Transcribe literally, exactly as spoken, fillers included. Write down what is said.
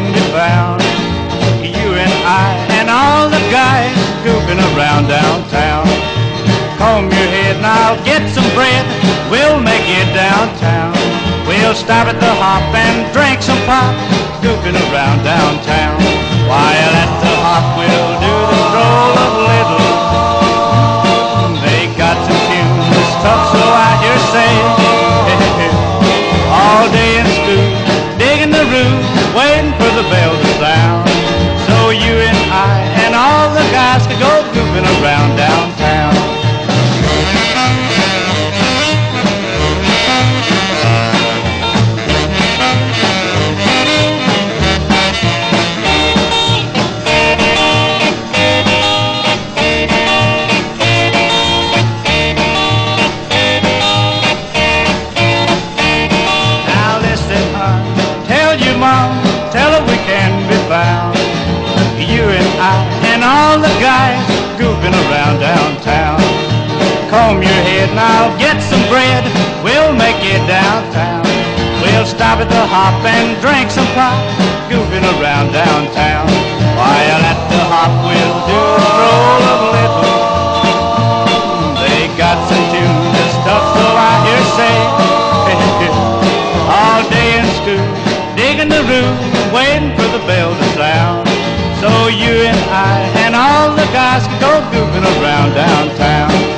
can be found. You and I and all the guys goofing around downtown. Comb your head and I'll get some bread. We'll make it downtown. We'll stop at the hop and drink some pop, goofing around downtown. While at the hop we'll do the stroll of little. They got some tunes tough, so I hear say. All day in school, digging the room, waiting for the bell to sound. So you and I and all the guys could go goofing around downtown. Tell her we can be found. You and I and all the guys goofing around downtown. Comb your head and I'll get some bread. We'll make it downtown. We'll stop at the hop and drink some pop, goofing around downtown. While at the hop we'll do a stroll of little. They got some tunes and stuff, so I hear say. All day in school, digging the room, waiting for the bell to sound. So you and I and all the guys can go goofing around downtown.